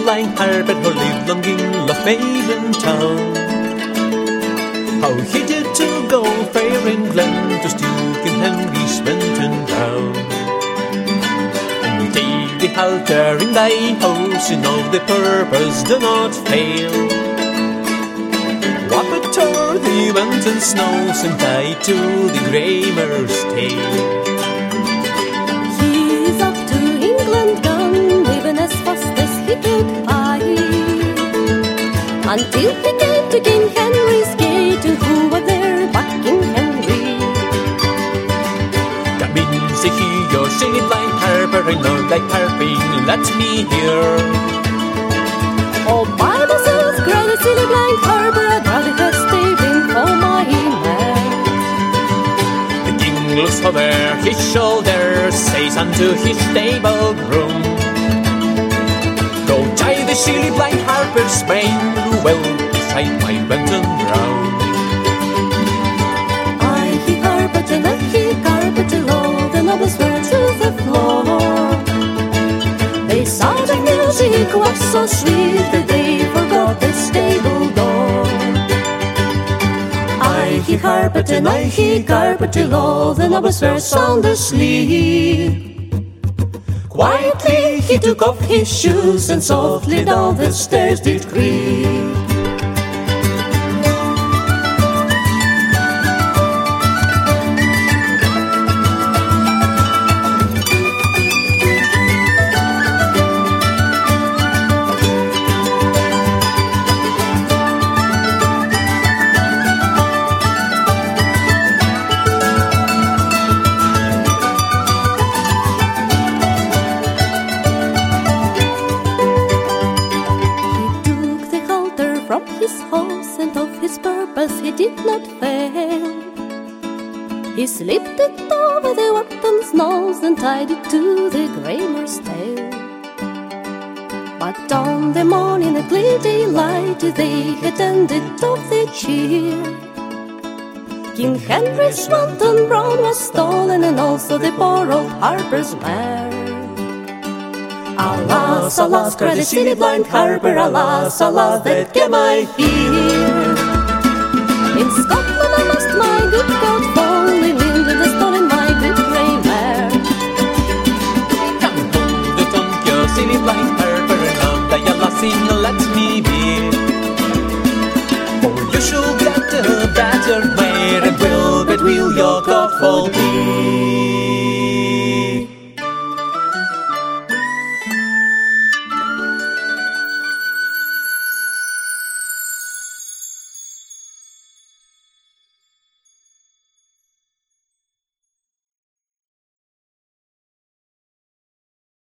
blind Harper who lived long in Lochmaben town. How he did to go fair in Glen to steal King Henry's Benton down. And take the halter in thy house, you know the purpose do not fail. Wapper the mountain snows and tied to the Gramer's tail. He's off to England gone, living as fast as he could fly, until he came to King Henry's gate, and who was there but King Henry? That means that he, your silly blind Harper, I know thy harping, let me hear. Oh, Bible says, granny silly blind Harper, I'd rather have stayed in for my man. The king looks over his shoulder, says unto his stable groom, go tie the silly blind Harper's mane well beside my Benton brown. I he carpet and I he carpet low, the nobles were to the floor. They saw the music was so sweet that they forgot the stable door. I he carpet and I he carpet low, the nobles were sound asleep. Quietly he took off his shoes and softly down the stairs did creep. His horse and of his purpose he did not fail. He slipped it over the Wharton's nose and tied it to the Gramer's tail. But on the morning at clear daylight they had ended of the cheer. King Henry's Benton brown was stolen, and also the poor old Harper's mare. Alas, alas, cried the silly blind Harper, alas, alas, that came I here. In Scotland I lost my good goat.